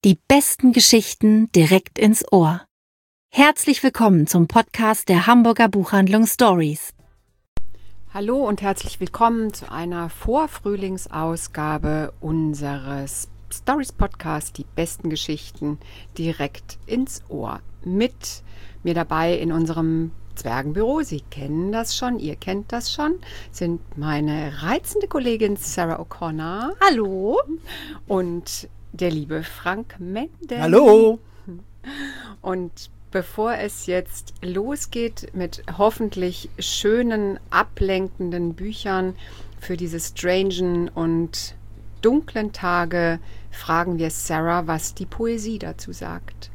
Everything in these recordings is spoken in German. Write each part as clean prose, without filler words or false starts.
Die besten Geschichten direkt ins Ohr. Herzlich willkommen zum Podcast der Hamburger Buchhandlung Stories. Hallo und herzlich willkommen zu einer Vorfrühlingsausgabe unseres Stories-Podcasts Die besten Geschichten direkt ins Ohr. Mit mir dabei in unserem Zwergenbüro, Sie kennen das schon, ihr kennt das schon, sind meine reizende Kollegin Sarah O'Connor. Hallo. Und der liebe Frank Mendel. Hallo. Und bevor es jetzt losgeht mit hoffentlich schönen, ablenkenden Büchern für diese strangen und dunklen Tage, fragen wir Sarah, was die Poesie dazu sagt.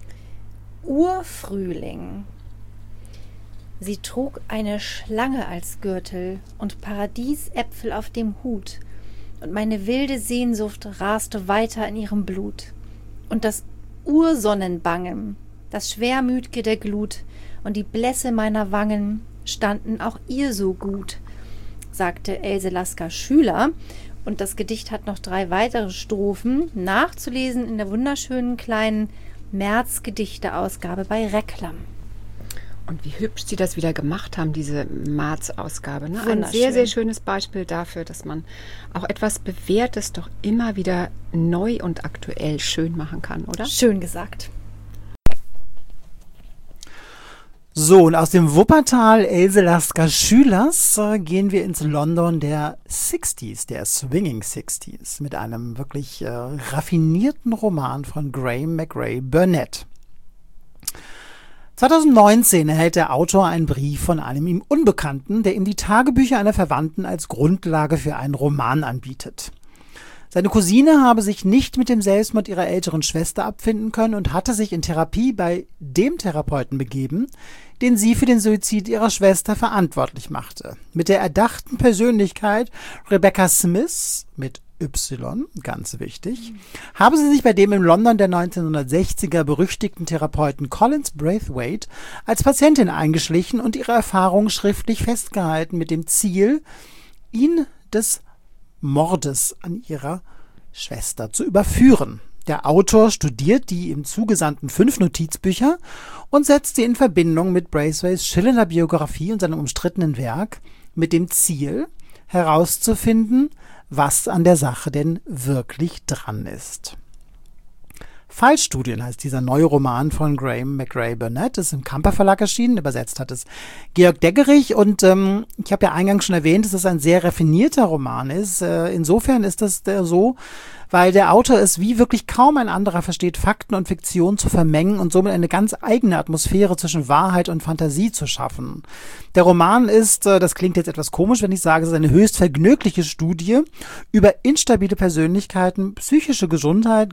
Urfrühling. Sie trug eine Schlange als Gürtel und Paradiesäpfel auf dem Hut, und meine wilde Sehnsucht raste weiter in ihrem Blut. Und das Ursonnenbangen, das Schwermüt'ge der Glut und die Blässe meiner Wangen standen auch ihr so gut, sagte Else Lasker Schüler. Und das Gedicht hat noch 3 weitere Strophen, nachzulesen in der wunderschönen kleinen März-Gedichte-Ausgabe bei Reklam. Und wie hübsch Sie das wieder gemacht haben, diese März-Ausgabe. Ne? Ein Wunderschön. sehr, sehr schönes Beispiel dafür, dass man auch etwas Bewährtes doch immer wieder neu und aktuell schön machen kann, oder? Schön gesagt. So, und aus dem Wuppertal Else Lasker Schülers gehen wir ins London der 60s, der Swinging 60s, mit einem wirklich raffinierten Roman von Graham McRae Burnett. 2019 erhält der Autor einen Brief von einem ihm Unbekannten, der ihm die Tagebücher einer Verwandten als Grundlage für einen Roman anbietet. Seine Cousine habe sich nicht mit dem Selbstmord ihrer älteren Schwester abfinden können und hatte sich in Therapie bei dem Therapeuten begeben, den sie für den Suizid ihrer Schwester verantwortlich machte. Mit der erdachten Persönlichkeit Rebecca Smith mit Y, ganz wichtig, habe sie sich bei dem im London der 1960er berüchtigten Therapeuten Collins Braithwaite als Patientin eingeschlichen und ihre Erfahrungen schriftlich festgehalten mit dem Ziel, ihn des Mordes an ihrer Schwester zu überführen. Der Autor studiert die ihm zugesandten 5 Notizbücher und setzt sie in Verbindung mit Braithwaites schillernder Biografie und seinem umstrittenen Werk mit dem Ziel, herauszufinden, was an der Sache denn wirklich dran ist. Fallstudien heißt dieser neue Roman von Graham McRae Burnett, ist im Kamper Verlag erschienen, übersetzt hat es Georg Deggerich und ich habe ja eingangs schon erwähnt, dass es ein sehr raffinierter Roman ist. Insofern ist das so, weil der Autor es wie wirklich kaum ein anderer versteht, Fakten und Fiktion zu vermengen und somit eine ganz eigene Atmosphäre zwischen Wahrheit und Fantasie zu schaffen. Der Roman ist, das klingt jetzt etwas komisch, wenn ich sage, es ist eine höchst vergnügliche Studie über instabile Persönlichkeiten, psychische Gesundheit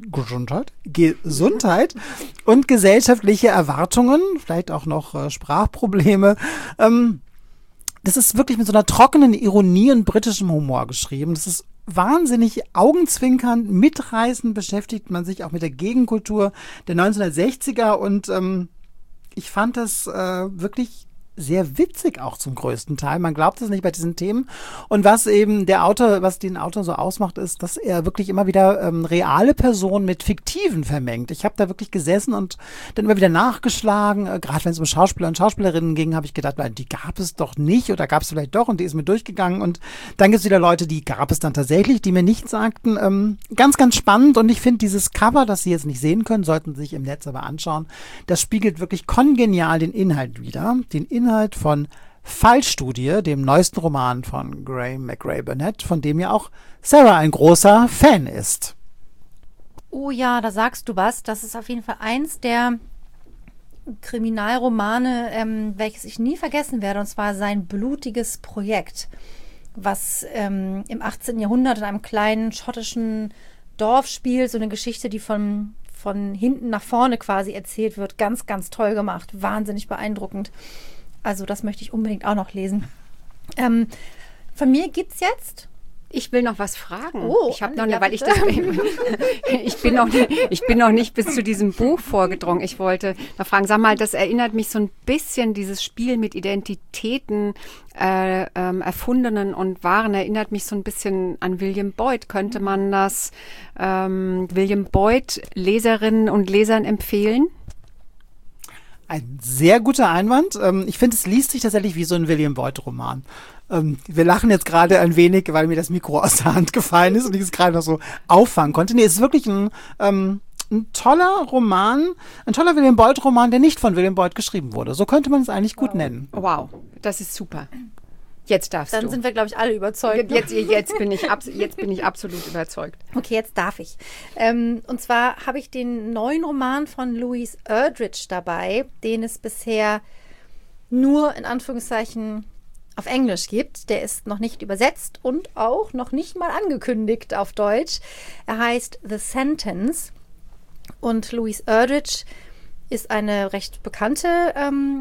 und gesellschaftliche Erwartungen, vielleicht auch noch Sprachprobleme. Das ist wirklich mit so einer trockenen Ironie und britischem Humor geschrieben. Das ist wahnsinnig augenzwinkernd, mitreißend, beschäftigt man sich auch mit der Gegenkultur der 1960er und ich fand das wirklich sehr witzig auch zum größten Teil. Man glaubt es nicht bei diesen Themen. Und was eben was den Autor so ausmacht, ist, dass er wirklich immer wieder reale Personen mit fiktiven vermengt. Ich habe da wirklich gesessen und dann immer wieder nachgeschlagen. Gerade wenn es um Schauspieler und Schauspielerinnen ging, habe ich gedacht, die gab es doch nicht oder gab es vielleicht doch und die ist mir durchgegangen. Und dann gibt es wieder Leute, die gab es dann tatsächlich, die mir nichts sagten. Ganz, ganz spannend und ich finde dieses Cover, das Sie jetzt nicht sehen können, sollten Sie sich im Netz aber anschauen, das spiegelt wirklich kongenial den Inhalt wider. Den Inhalt von Fallstudie, dem neuesten Roman von Graham McRae Burnett, von dem ja auch Sarah ein großer Fan ist. Oh ja, da sagst du was. Das ist auf jeden Fall eins der Kriminalromane, welches ich nie vergessen werde, und zwar sein blutiges Projekt, was im 18. Jahrhundert in einem kleinen schottischen Dorf spielt, so eine Geschichte, die von hinten nach vorne quasi erzählt wird. Ganz, ganz toll gemacht, wahnsinnig beeindruckend. Also das möchte ich unbedingt auch noch lesen. Von mir gibt es jetzt Ich will noch was fragen. Oh, ich habe Anni, noch, weil bitte. ich bin noch nicht bis zu diesem Buch vorgedrungen. Ich wollte noch fragen, sag mal, das erinnert mich so ein bisschen, dieses Spiel mit Identitäten, erfundenen und wahren, erinnert mich so ein bisschen an William Boyd. Könnte man das William Boyd Leserinnen und Lesern empfehlen? Ein sehr guter Einwand. Ich finde, es liest sich tatsächlich wie so ein William Boyd-Roman. Wir lachen jetzt gerade ein wenig, weil mir das Mikro aus der Hand gefallen ist und ich es gerade noch so auffangen konnte. Nee, es ist wirklich ein toller Roman, ein toller William Boyd-Roman, der nicht von William Boyd geschrieben wurde. So könnte man es eigentlich gut nennen. Wow, das ist super. Jetzt darfst du. Dann sind wir, glaube ich, alle überzeugt. Ne? Jetzt bin ich absolut überzeugt. Okay, jetzt darf ich. Und zwar habe ich den neuen Roman von Louise Erdrich dabei, den es bisher nur in Anführungszeichen auf Englisch gibt. Der ist noch nicht übersetzt und auch noch nicht mal angekündigt auf Deutsch. Er heißt The Sentence und Louise Erdrich ist eine recht bekannte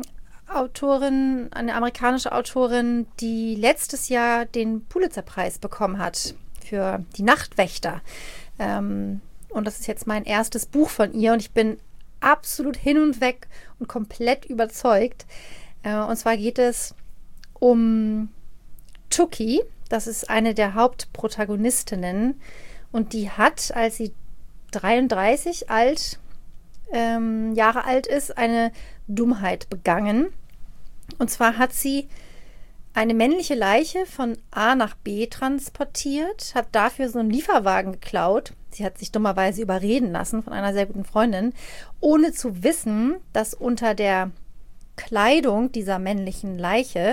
Autorin, eine amerikanische Autorin, die letztes Jahr den Pulitzer-Preis bekommen hat für Die Nachtwächter. Und das ist jetzt mein erstes Buch von ihr und ich bin absolut hin und weg und komplett überzeugt. Und zwar geht es um Tookie. Das ist eine der Hauptprotagonistinnen und die hat, als sie 33 Jahre alt ist, eine Dummheit begangen. Und zwar hat sie eine männliche Leiche von A nach B transportiert, hat dafür so einen Lieferwagen geklaut. Sie hat sich dummerweise überreden lassen von einer sehr guten Freundin, ohne zu wissen, dass unter der Kleidung dieser männlichen Leiche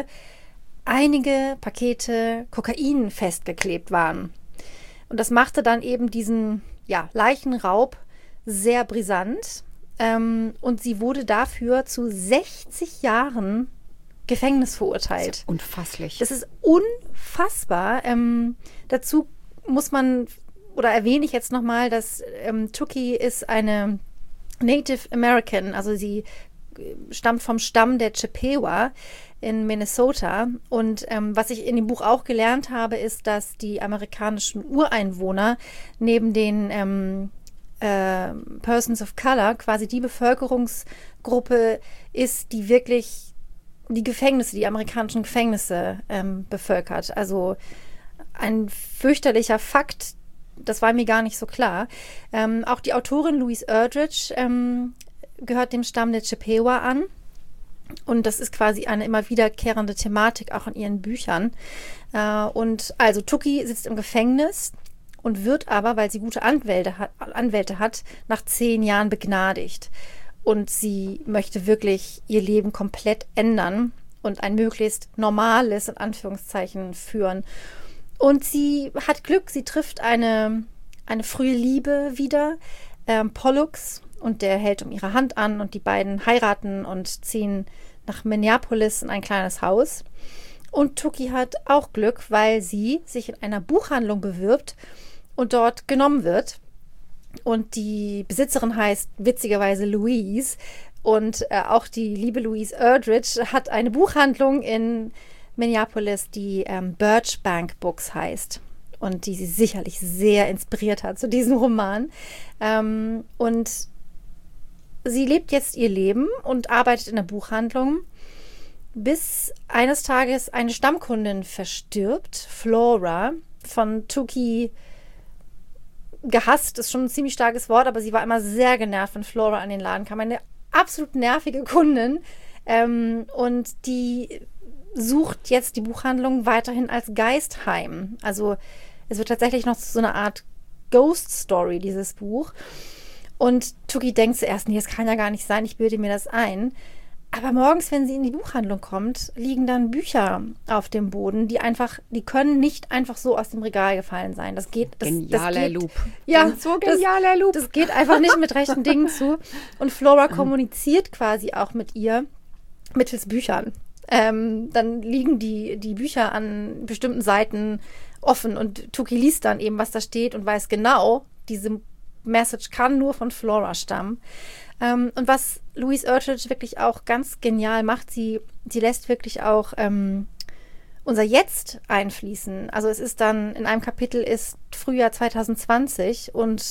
einige Pakete Kokain festgeklebt waren. Und das machte dann eben diesen Leichenraub sehr brisant. Und sie wurde dafür zu 60 Jahren Gefängnis verurteilt. Das ist unfasslich. Das ist unfassbar. Dazu muss man, oder erwähne ich jetzt nochmal, dass Tookie ist eine Native American, also sie stammt vom Stamm der Chippewa in Minnesota. Und was ich in dem Buch auch gelernt habe, ist, dass die amerikanischen Ureinwohner neben den Persons of Color quasi die Bevölkerungsgruppe ist, die wirklich die amerikanischen Gefängnisse bevölkert. Also ein fürchterlicher Fakt, das war mir gar nicht so klar. Auch die Autorin Louise Erdrich gehört dem Stamm der Chippewa an. Und das ist quasi eine immer wiederkehrende Thematik auch in ihren Büchern. Und also Tookie sitzt im Gefängnis und wird aber, weil sie gute Anwälte hat, nach 10 Jahren begnadigt. Und sie möchte wirklich ihr Leben komplett ändern und ein möglichst normales, in Anführungszeichen, führen. Und sie hat Glück, sie trifft eine frühe Liebe wieder, Pollux, und der hält um ihre Hand an und die beiden heiraten und ziehen nach Minneapolis in ein kleines Haus. Und Tookie hat auch Glück, weil sie sich in einer Buchhandlung bewirbt und dort genommen wird. Und die Besitzerin heißt witzigerweise Louise. Und auch die liebe Louise Erdrich hat eine Buchhandlung in Minneapolis, die Birch Bank Books heißt. Und die sie sicherlich sehr inspiriert hat zu diesem Roman. Und sie lebt jetzt ihr Leben und arbeitet in der Buchhandlung, bis eines Tages eine Stammkundin verstirbt, Flora, von Tookie gehasst, ist schon ein ziemlich starkes Wort, aber sie war immer sehr genervt, wenn Flora an den Laden kam. Eine absolut nervige Kundin. Und die sucht jetzt die Buchhandlung weiterhin als Geistheim. Also es wird tatsächlich noch so eine Art Ghost Story, dieses Buch. Und Tookie denkt zuerst, nee, das kann ja gar nicht sein, ich bilde mir das ein. Aber morgens, wenn sie in die Buchhandlung kommt, liegen dann Bücher auf dem Boden, die können nicht einfach so aus dem Regal gefallen sein. Genialer Loop. Ja, so genialer Loop. Das geht einfach nicht mit rechten Dingen zu. Und Flora kommuniziert quasi auch mit ihr mittels Büchern. Dann liegen die Bücher an bestimmten Seiten offen und Tookie liest dann eben, was da steht und weiß genau, diese Message kann nur von Flora stammen. Und was Louise Erdrich wirklich auch ganz genial macht, sie lässt wirklich auch unser Jetzt einfließen. Also es ist dann, in einem Kapitel ist Frühjahr 2020 und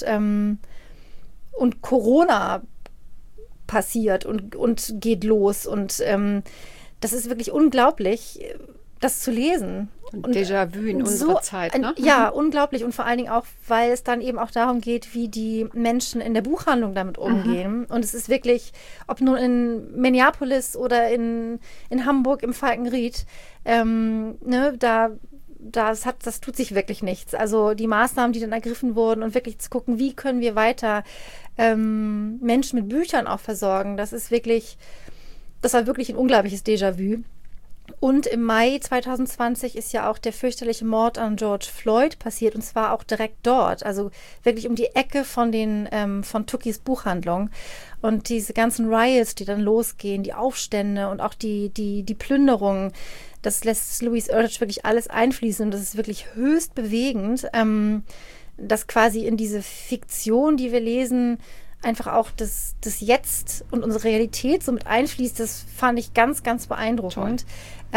Corona passiert und geht los. Und das ist wirklich unglaublich, das zu lesen. Und Déjà-vu in unserer Zeit, ne? Ja, unglaublich. Und vor allen Dingen auch, weil es dann eben auch darum geht, wie die Menschen in der Buchhandlung damit umgehen. Und es ist wirklich, ob nun in Minneapolis oder in Hamburg im Falkenried, das tut sich wirklich nichts. Also die Maßnahmen, die dann ergriffen wurden und wirklich zu gucken, wie können wir weiter Menschen mit Büchern auch versorgen. Das war wirklich ein unglaubliches Déjà-vu. Und im Mai 2020 ist ja auch der fürchterliche Mord an George Floyd passiert, und zwar auch direkt dort, also wirklich um die Ecke von Tukis Buchhandlung. Und diese ganzen Riots, die dann losgehen, die Aufstände und auch die Plünderungen, das lässt Louise Erdrich wirklich alles einfließen, und das ist wirklich höchst bewegend, dass quasi in diese Fiktion, die wir lesen, einfach auch das Jetzt und unsere Realität so mit einfließt. Das fand ich ganz, ganz beeindruckend.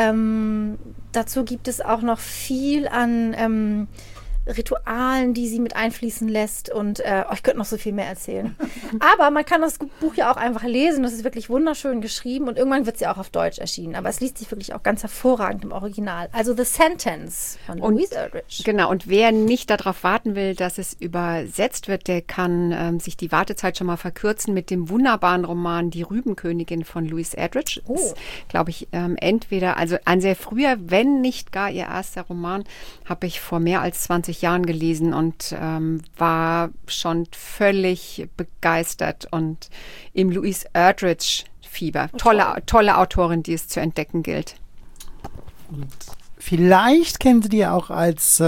Dazu gibt es auch noch viel an Ritualen, die sie mit einfließen lässt, und ich könnte noch so viel mehr erzählen. Aber man kann das Buch ja auch einfach lesen. Das ist wirklich wunderschön geschrieben, und irgendwann wird sie auch auf Deutsch erschienen. Aber es liest sich wirklich auch ganz hervorragend im Original. Also The Sentence von Louise Erdrich. Genau, und wer nicht darauf warten will, dass es übersetzt wird, der kann sich die Wartezeit schon mal verkürzen mit dem wunderbaren Roman Die Rübenkönigin von Louise Erdrich. Oh. Ist, glaube ich, entweder, also ein sehr früher, wenn nicht gar ihr erster Roman, habe ich vor mehr als 20 Jahren gelesen und war schon völlig begeistert und im Louise Erdrich-Fieber. Tolle Autorin, die es zu entdecken gilt. Und vielleicht kennen Sie die auch als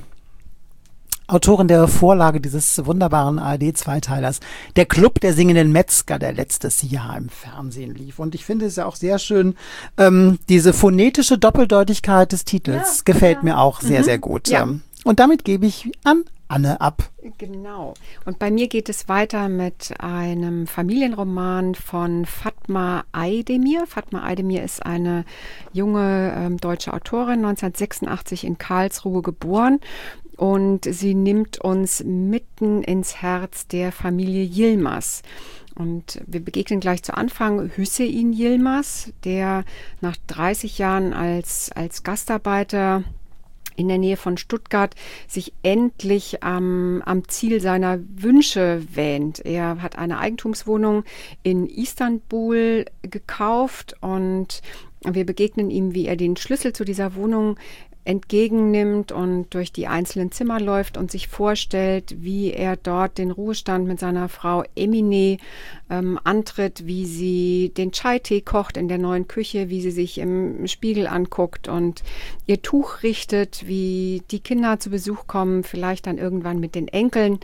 Autorin der Vorlage dieses wunderbaren ARD-Zweiteilers, Der Club der singenden Metzger, der letztes Jahr im Fernsehen lief. Und ich finde es ja auch sehr schön, diese phonetische Doppeldeutigkeit des Titels gefällt mir auch sehr, sehr gut. Ja. Und damit gebe ich an Anne ab. Genau. Und bei mir geht es weiter mit einem Familienroman von Fatma Aydemir. Fatma Aydemir ist eine junge deutsche Autorin, 1986 in Karlsruhe geboren. Und sie nimmt uns mitten ins Herz der Familie Yilmaz. Und wir begegnen gleich zu Anfang Hüseyin Yilmaz, der nach 30 Jahren als Gastarbeiter in der Nähe von Stuttgart sich endlich am Ziel seiner Wünsche wähnt. Er hat eine Eigentumswohnung in Istanbul gekauft, und wir begegnen ihm, wie er den Schlüssel zu dieser Wohnung entgegennimmt und durch die einzelnen Zimmer läuft und sich vorstellt, wie er dort den Ruhestand mit seiner Frau Emine antritt, wie sie den Chai-Tee kocht in der neuen Küche, wie sie sich im Spiegel anguckt und ihr Tuch richtet, wie die Kinder zu Besuch kommen, vielleicht dann irgendwann mit den Enkeln.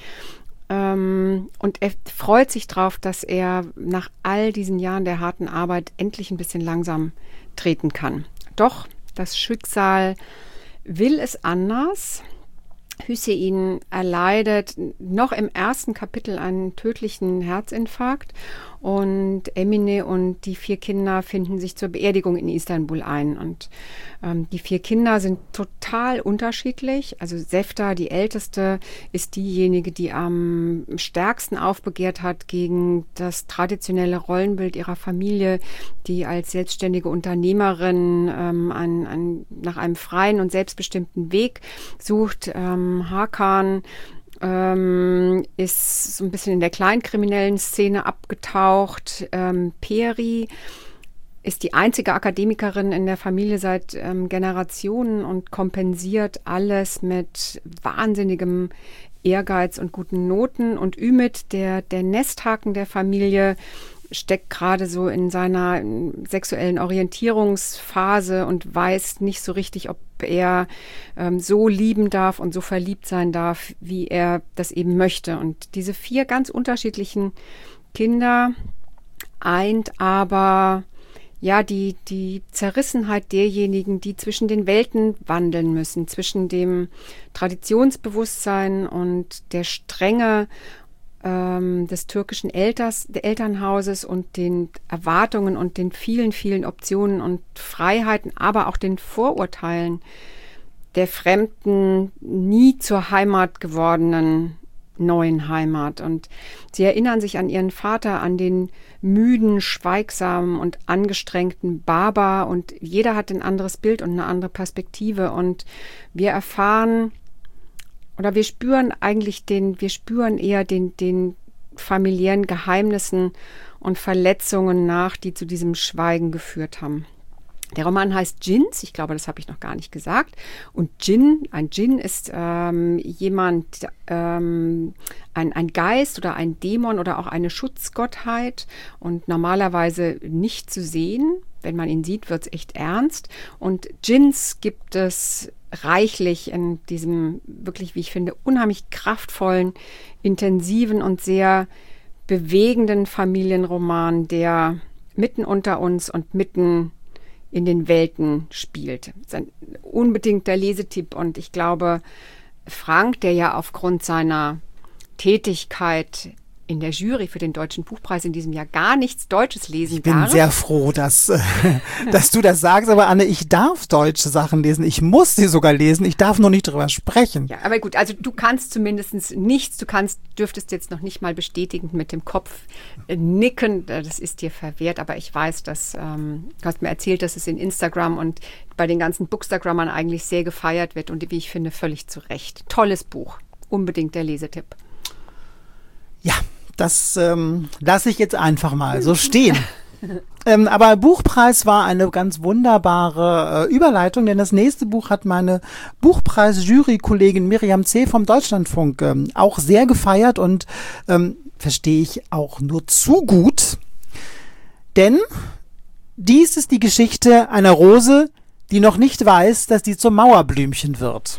Und er freut sich drauf, dass er nach all diesen Jahren der harten Arbeit endlich ein bisschen langsam treten kann. Doch das Schicksal will es anders. Hüseyin erleidet noch im ersten Kapitel einen tödlichen Herzinfarkt, und Emine und die 4 Kinder finden sich zur Beerdigung in Istanbul ein. Und die 4 Kinder sind total unterschiedlich. Also Sefta, die älteste, ist diejenige, die am stärksten aufbegehrt hat gegen das traditionelle Rollenbild ihrer Familie, die als selbstständige Unternehmerin nach einem freien und selbstbestimmten Weg sucht. Hakan ist so ein bisschen in der kleinkriminellen Szene abgetaucht. Peri ist die einzige Akademikerin in der Familie seit Generationen und kompensiert alles mit wahnsinnigem Ehrgeiz und guten Noten. Und Ümit, der Nesthaken der Familie, steckt gerade so in seiner sexuellen Orientierungsphase und weiß nicht so richtig, ob er so lieben darf und so verliebt sein darf, wie er das eben möchte. Und diese 4 ganz unterschiedlichen Kinder eint aber ja die Zerrissenheit derjenigen, die zwischen den Welten wandeln müssen, zwischen dem Traditionsbewusstsein und der Strenge des türkischen Elternhauses und den Erwartungen und den vielen, vielen Optionen und Freiheiten, aber auch den Vorurteilen der fremden, nie zur Heimat gewordenen neuen Heimat. Und sie erinnern sich an ihren Vater, an den müden, schweigsamen und angestrengten Baba, und jeder hat ein anderes Bild und eine andere Perspektive, und wir erfahren oder wir spüren eher den familiären Geheimnissen und Verletzungen nach, die zu diesem Schweigen geführt haben. Der Roman heißt Djinns, ich glaube, das habe ich noch gar nicht gesagt. Und ein Djinn ist jemand, ein Geist oder ein Dämon oder auch eine Schutzgottheit und normalerweise nicht zu sehen. Wenn man ihn sieht, wird es echt ernst. Und Djinns gibt es reichlich in diesem wirklich, wie ich finde, unheimlich kraftvollen, intensiven und sehr bewegenden Familienroman, der mitten unter uns und mitten in den Welten spielt. Das ist ein unbedingter Lesetipp, und ich glaube, Frank, der ja aufgrund seiner Tätigkeit in der Jury für den Deutschen Buchpreis in diesem Jahr gar nichts Deutsches lesen darf. Ich bin sehr froh, dass du das sagst, aber Anne, ich darf deutsche Sachen lesen. Ich muss sie sogar lesen. Ich darf nur nicht drüber sprechen. Ja, aber gut, also du kannst zumindest nichts, dürftest jetzt noch nicht mal bestätigend mit dem Kopf nicken. Das ist dir verwehrt, aber ich weiß, dass, du hast mir erzählt, dass es in Instagram und bei den ganzen Bookstagrammern eigentlich sehr gefeiert wird und wie ich finde, völlig zu Recht. Tolles Buch. Unbedingt der Lesetipp. Ja, das lasse ich jetzt einfach mal so stehen. Aber Buchpreis war eine ganz wunderbare Überleitung, denn das nächste Buch hat meine Buchpreis-Jury-Kollegin Miriam C. vom Deutschlandfunk auch sehr gefeiert und verstehe ich auch nur zu gut. Denn dies ist die Geschichte einer Rose, die noch nicht weiß, dass sie zum Mauerblümchen wird.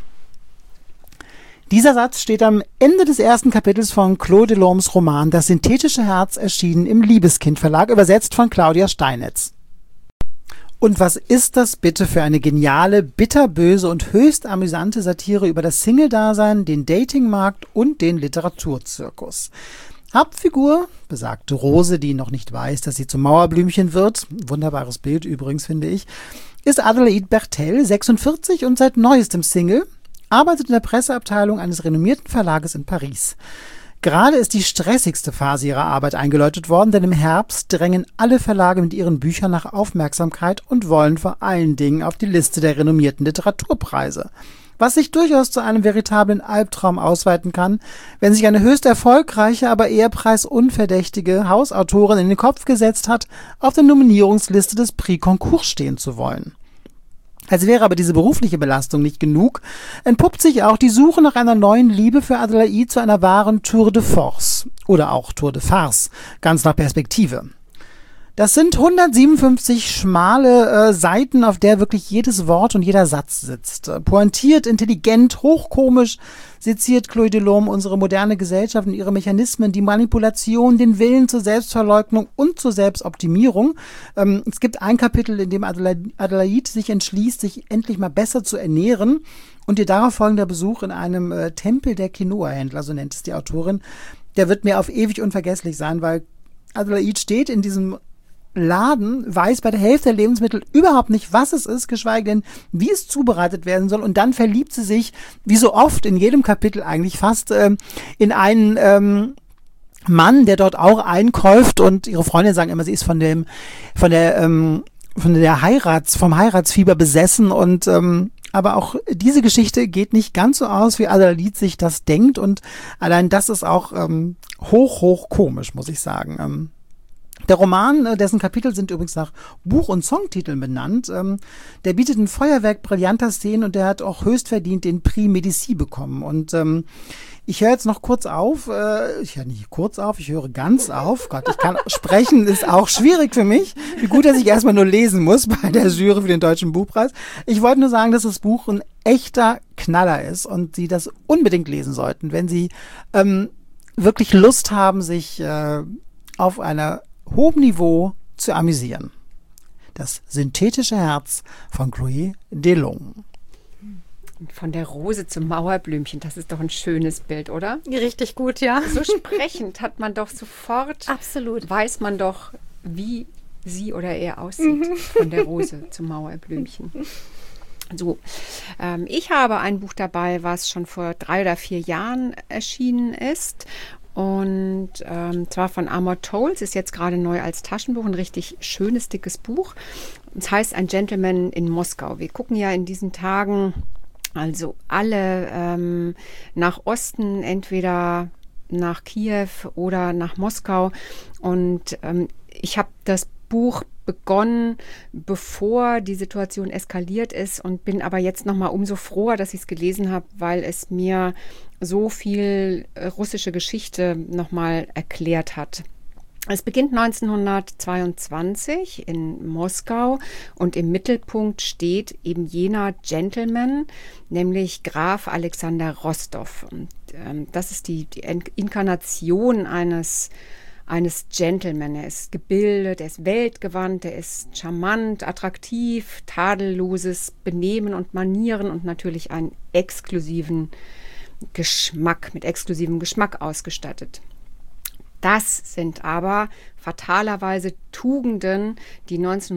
Dieser Satz steht am Ende des ersten Kapitels von Claude Delormes Roman Das synthetische Herz, erschienen im Liebeskind Verlag, übersetzt von Claudia Steinitz. Und was ist das bitte für eine geniale, bitterböse und höchst amüsante Satire über das Single-Dasein, den Datingmarkt und den Literaturzirkus. Hauptfigur, besagte Rose, die noch nicht weiß, dass sie zum Mauerblümchen wird, wunderbares Bild übrigens, finde ich, ist Adelaide Bertel, 46 und seit neuestem Single, arbeitet in der Presseabteilung eines renommierten Verlages in Paris. Gerade ist die stressigste Phase ihrer Arbeit eingeläutet worden, denn im Herbst drängen alle Verlage mit ihren Büchern nach Aufmerksamkeit und wollen vor allen Dingen auf die Liste der renommierten Literaturpreise. Was sich durchaus zu einem veritablen Albtraum ausweiten kann, wenn sich eine höchst erfolgreiche, aber eher preisunverdächtige Hausautorin in den Kopf gesetzt hat, auf der Nominierungsliste des Prix Goncourt stehen zu wollen. Als wäre aber diese berufliche Belastung nicht genug, entpuppt sich auch die Suche nach einer neuen Liebe für Adelaide zu einer wahren Tour de Force oder auch Tour de Farce, ganz nach Perspektive. Das sind 157 schmale Seiten, auf der wirklich jedes Wort und jeder Satz sitzt. Pointiert, intelligent, hochkomisch seziert Claude Delorme unsere moderne Gesellschaft und ihre Mechanismen, die Manipulation, den Willen zur Selbstverleugnung und zur Selbstoptimierung. Es gibt ein Kapitel, in dem Adelaide sich entschließt, sich endlich mal besser zu ernähren, und ihr darauf folgender Besuch in einem Tempel der Quinoa-Händler, so nennt es die Autorin, der wird mir auf ewig unvergesslich sein, weil Adelaide steht in diesem Laden, weiß bei der Hälfte der Lebensmittel überhaupt nicht, was es ist, geschweige denn, wie es zubereitet werden soll. Und dann verliebt sie sich, wie so oft in jedem Kapitel eigentlich fast, in einen Mann, der dort auch einkauft, und ihre Freundinnen sagen immer, sie ist vom Heiratsfieber besessen, und aber auch diese Geschichte geht nicht ganz so aus, wie Adelaide sich das denkt, und allein das ist auch hoch komisch, muss ich sagen. Der Roman, dessen Kapitel sind übrigens nach Buch- und Songtiteln benannt, der bietet ein Feuerwerk brillanter Szenen, und der hat auch höchst verdient den Prix Médicis bekommen. Und ich höre jetzt noch kurz auf, ich höre nicht kurz auf, ich höre ganz auf. Gott, ich kann sprechen, ist auch schwierig für mich. Wie gut, dass ich erstmal nur lesen muss bei der Jury für den Deutschen Buchpreis. Ich wollte nur sagen, dass das Buch ein echter Knaller ist und Sie das unbedingt lesen sollten, wenn Sie wirklich Lust haben, sich auf einer hohem Niveau zu amüsieren. Das synthetische Herz von Claude Delorme. Von der Rose zum Mauerblümchen, das ist doch ein schönes Bild, oder? Richtig gut, ja. So sprechend hat man doch sofort, Absolut. weiß man doch, wie sie oder er aussieht. Von der Rose zum Mauerblümchen. So, ich habe ein Buch dabei, was schon vor 3 oder 4 Jahren erschienen ist. Und zwar von Amor Towles, ist jetzt gerade neu als Taschenbuch, ein richtig schönes, dickes Buch. Es heißt Ein Gentleman in Moskau. Wir gucken ja in diesen Tagen also alle nach Osten, entweder nach Kiew oder nach Moskau. Und ich habe das Buch begonnen, bevor die Situation eskaliert ist und bin aber jetzt nochmal umso froher, dass ich es gelesen habe, weil es mir so viel russische Geschichte nochmal erklärt hat. Es beginnt 1922 in Moskau und im Mittelpunkt steht eben jener Gentleman, nämlich Graf Alexander Rostow. Und, das ist die Inkarnation eines Gentleman. Er ist gebildet, er ist weltgewandt, er ist charmant, attraktiv, tadelloses Benehmen und Manieren und natürlich einen exklusiven Geschmack, mit exklusivem Geschmack ausgestattet. Das sind aber fatalerweise Tugenden, die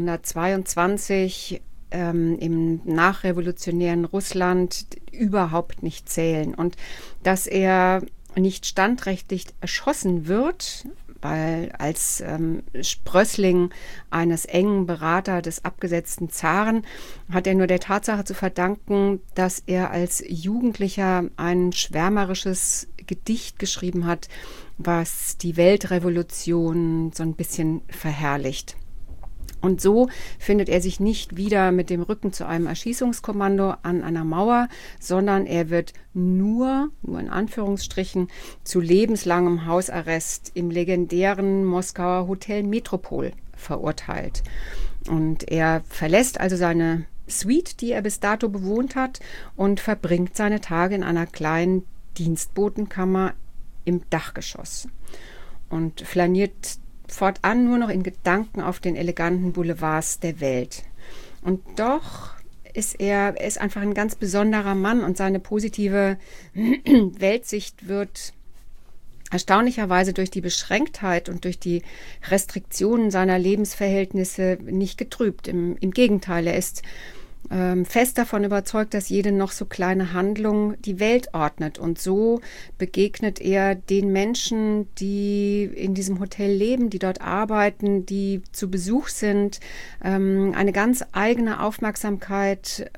1922 im nachrevolutionären Russland überhaupt nicht zählen. Und dass er nicht standrechtlich erschossen wird, weil als Sprössling eines engen Berater des abgesetzten Zaren hat er nur der Tatsache zu verdanken, dass er als Jugendlicher ein schwärmerisches Gedicht geschrieben hat, was die Weltrevolution so ein bisschen verherrlicht. Und so findet er sich nicht wieder mit dem Rücken zu einem Erschießungskommando an einer Mauer, sondern er wird nur in Anführungsstrichen, zu lebenslangem Hausarrest im legendären Moskauer Hotel Metropol verurteilt. Und er verlässt also seine Suite, die er bis dato bewohnt hat, und verbringt seine Tage in einer kleinen Dienstbotenkammer im Dachgeschoss und flaniert fortan nur noch in Gedanken auf den eleganten Boulevards der Welt. Und doch ist er ist einfach ein ganz besonderer Mann und seine positive Weltsicht wird erstaunlicherweise durch die Beschränktheit und durch die Restriktionen seiner Lebensverhältnisse nicht getrübt. Im Gegenteil, er ist fest davon überzeugt, dass jede noch so kleine Handlung die Welt ordnet. Und so begegnet er den Menschen, die in diesem Hotel leben, die dort arbeiten, die zu Besuch sind, eine ganz eigene Aufmerksamkeit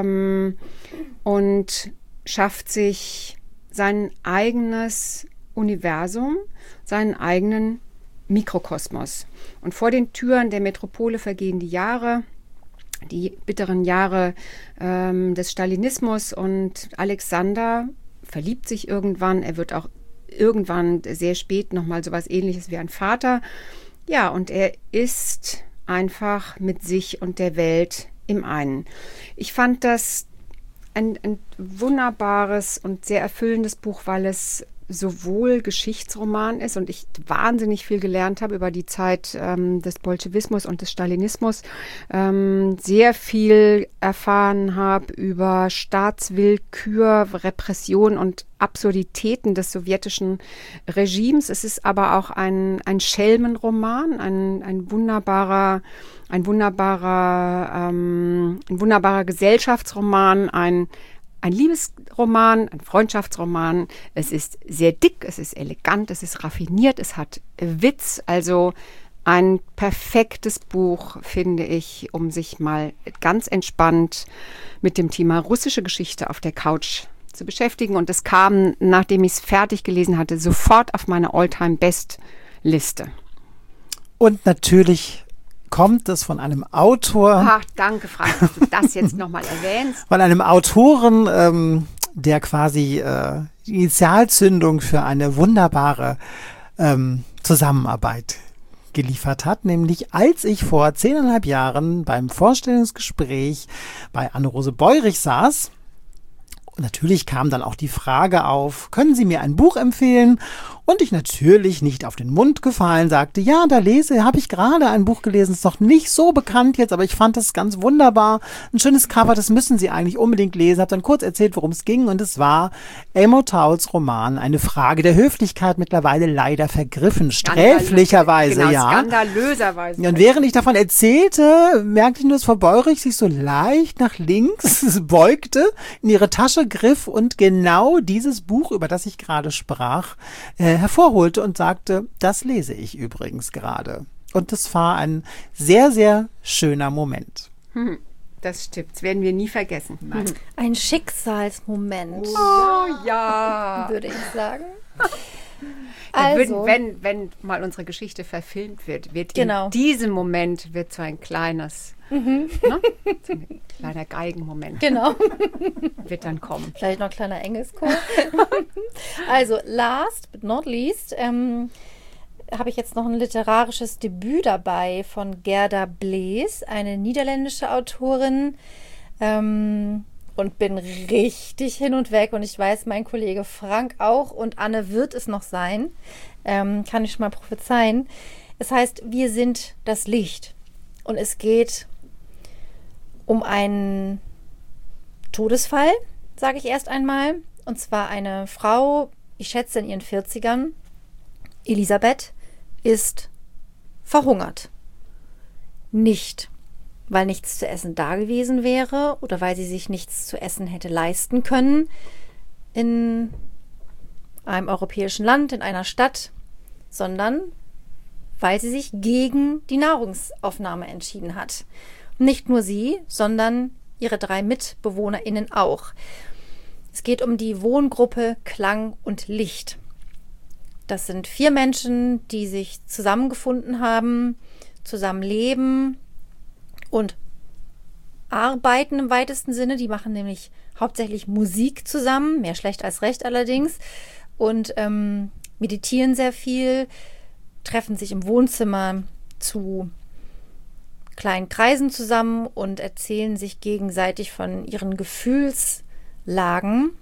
und schafft sich sein eigenes Universum, seinen eigenen Mikrokosmos. Und vor den Türen der Metropole vergehen die Jahre, die bitteren Jahre des Stalinismus, und Alexander verliebt sich irgendwann. Er wird auch irgendwann sehr spät nochmal sowas Ähnliches wie ein Vater. Ja, und er ist einfach mit sich und der Welt im einen. Ich fand das ein wunderbares und sehr erfüllendes Buch, weil es sowohl Geschichtsroman ist und ich wahnsinnig viel gelernt habe über die Zeit des Bolschewismus und des Stalinismus, sehr viel erfahren habe über Staatswillkür, Repression und Absurditäten des sowjetischen Regimes. Es ist aber auch ein Schelmenroman, ein wunderbarer Gesellschaftsroman, ein Liebesroman, ein Freundschaftsroman. Es ist sehr dick, es ist elegant, es ist raffiniert, es hat Witz. Also ein perfektes Buch, finde ich, um sich mal ganz entspannt mit dem Thema russische Geschichte auf der Couch zu beschäftigen. Und es kam, nachdem ich es fertig gelesen hatte, sofort auf meine All-Time-Best-Liste. Und natürlich kommt es von einem Autor. Ach, danke, Frank, dass du das jetzt nochmal erwähnst. Von einem Autoren, der quasi die Initialzündung für eine wunderbare Zusammenarbeit geliefert hat, nämlich als ich vor 10,5 Jahren beim Vorstellungsgespräch bei Anne-Rose Beurich saß. Und natürlich kam dann auch die Frage auf, können Sie mir ein Buch empfehlen? Und ich natürlich nicht auf den Mund gefallen sagte, ja, habe ich gerade ein Buch gelesen, ist noch nicht so bekannt jetzt, aber ich fand das ganz wunderbar. Ein schönes Cover, das müssen Sie eigentlich unbedingt lesen. Habe dann kurz erzählt, worum es ging und es war Amor Towles Roman, eine Frage der Höflichkeit, mittlerweile leider vergriffen, sträflicherweise, genau, ja. Skandalöserweise. Und während ich davon erzählte, merkte ich nur, dass Frau Beurich sich so leicht nach links beugte, in ihre Tasche griff und genau dieses Buch, über das ich gerade sprach, hervorholte und sagte, das lese ich übrigens gerade. Und das war ein sehr, sehr schöner Moment. Das stimmt, das werden wir nie vergessen. Ein Schicksalsmoment, Ja. würde ich sagen. Also, wenn mal unsere Geschichte verfilmt wird, Genau. in diesem Moment wird so ein kleines, ne? So ein kleiner Geigenmoment Genau. wird dann kommen. Vielleicht noch ein kleiner Engelschor. Also, last but not least, habe ich jetzt noch ein literarisches Debüt dabei von Gerda Blees, eine niederländische Autorin. Und bin richtig hin und weg. Und ich weiß, mein Kollege Frank auch und Anne wird es noch sein. Kann ich schon mal prophezeien. Es heißt, wir sind das Licht. Und es geht um einen Todesfall, sage ich erst einmal. Und zwar eine Frau, ich schätze in ihren 40ern, Elisabeth, ist verhungert. Nicht weil nichts zu essen da gewesen wäre oder weil sie sich nichts zu essen hätte leisten können in einem europäischen Land, in einer Stadt, sondern weil sie sich gegen die Nahrungsaufnahme entschieden hat. Nicht nur sie, sondern ihre 3 MitbewohnerInnen auch. Es geht um die Wohngruppe Klang und Licht. Das sind 4 Menschen, die sich zusammengefunden haben, zusammen leben und arbeiten im weitesten Sinne. Die machen nämlich hauptsächlich Musik zusammen, mehr schlecht als recht allerdings, und meditieren sehr viel, treffen sich im Wohnzimmer zu kleinen Kreisen zusammen und erzählen sich gegenseitig von ihren Gefühlslagen.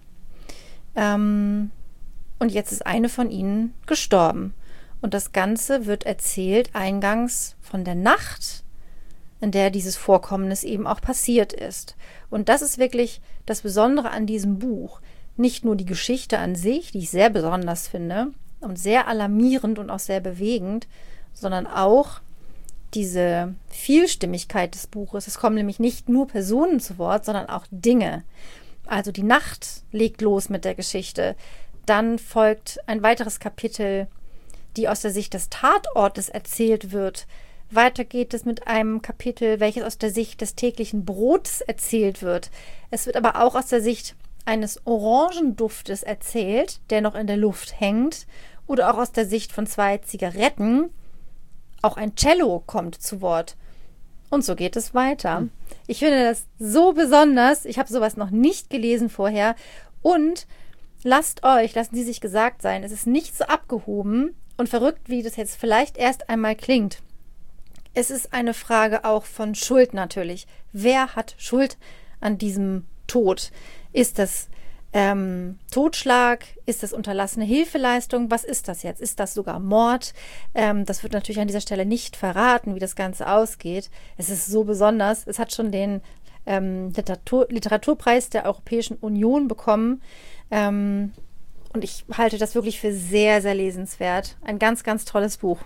Und jetzt ist eine von ihnen gestorben. Und das Ganze wird erzählt eingangs von der Nacht, in der dieses Vorkommnis eben auch passiert ist. Und das ist wirklich das Besondere an diesem Buch. Nicht nur die Geschichte an sich, die ich sehr besonders finde und sehr alarmierend und auch sehr bewegend, sondern auch diese Vielstimmigkeit des Buches. Es kommen nämlich nicht nur Personen zu Wort, sondern auch Dinge. Also die Nacht legt los mit der Geschichte. Dann folgt ein weiteres Kapitel, die aus der Sicht des Tatortes erzählt wird. Weiter geht es mit einem Kapitel, welches aus der Sicht des täglichen Brots erzählt wird. Es wird aber auch aus der Sicht eines Orangenduftes erzählt, der noch in der Luft hängt, oder auch aus der Sicht von 2 Zigaretten. Auch ein Cello kommt zu Wort. Und so geht es weiter. Ich finde das so besonders. Ich habe sowas noch nicht gelesen vorher. Und lassen Sie sich gesagt sein, es ist nicht so abgehoben und verrückt, wie das jetzt vielleicht erst einmal klingt. Es ist eine Frage auch von Schuld natürlich. Wer hat Schuld an diesem Tod? Ist das Totschlag? Ist das unterlassene Hilfeleistung? Was ist das jetzt? Ist das sogar Mord? Das wird natürlich an dieser Stelle nicht verraten, wie das Ganze ausgeht. Es ist so besonders. Es hat schon den Literaturpreis der Europäischen Union bekommen. Und ich halte das wirklich für sehr, sehr lesenswert. Ein ganz, ganz tolles Buch.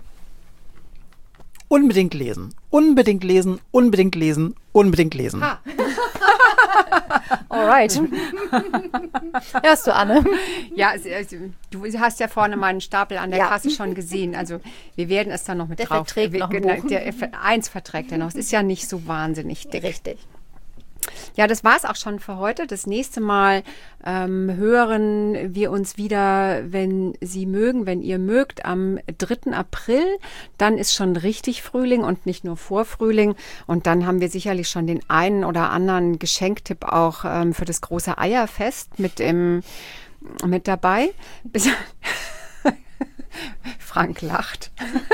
Unbedingt lesen. Unbedingt lesen. Unbedingt lesen. Unbedingt lesen. Ha. Alright. Hörst du, Anne? Ja, du hast ja vorne meinen Stapel an der Kasse schon gesehen. Also wir werden es dann noch mit der drauf. Verträgt noch ein Buch. Eins verträgt er noch. Es ist ja nicht so wahnsinnig dick. Richtig. Ja, das war es auch schon für heute. Das nächste Mal hören wir uns wieder, wenn Sie mögen, wenn ihr mögt, am 3. April. Dann ist schon richtig Frühling und nicht nur Vorfrühling. Und dann haben wir sicherlich schon den einen oder anderen Geschenktipp auch für das große Eierfest mit dabei. Frank lacht.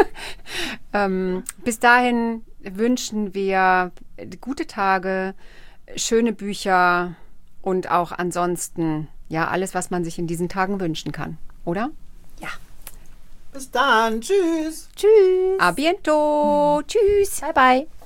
Bis dahin wünschen wir gute Tage, schöne Bücher und auch ansonsten, ja, alles, was man sich in diesen Tagen wünschen kann, oder? Ja. Bis dann. Tschüss. Tschüss. A biento. Tschüss. Bye, bye.